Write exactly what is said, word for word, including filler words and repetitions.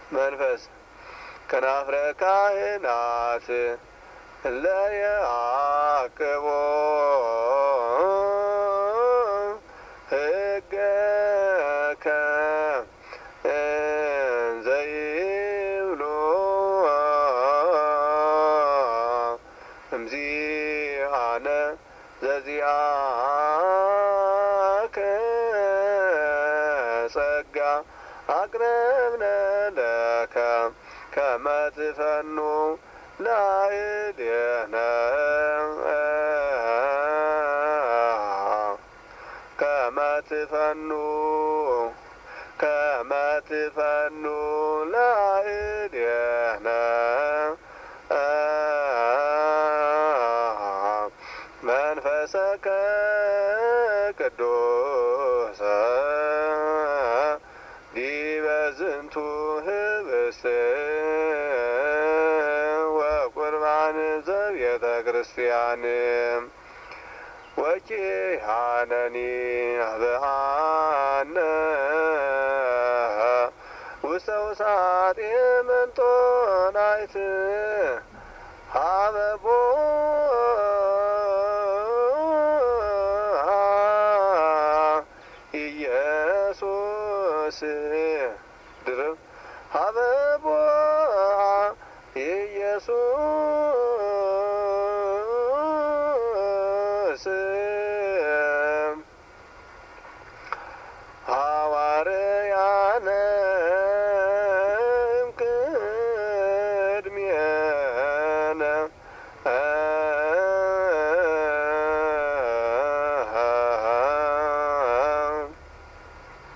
መንፈስ ከናፍረ ካህናት ለየአቅቦ ሕገከ እንዘይብሎ እምዚአነ ዘዚአከ ጸጋ አቅረብነ ለከ ከመ ትፈኑ ላዕሌነ ከመ ትፈኑ ከመ ትፈኑ ላዕሌነ መንፈሰከ ቅዱስ ዲበ ዝንቱ ህብስት ወቁርባን ዘቤተ ክርስቲያን ወኪያነኒ አብአነ ውስተ ውሳጤ መንጦላዕት ሀበቦ ኢየሱስ ድርብ ሀበቦ ኢየሱስ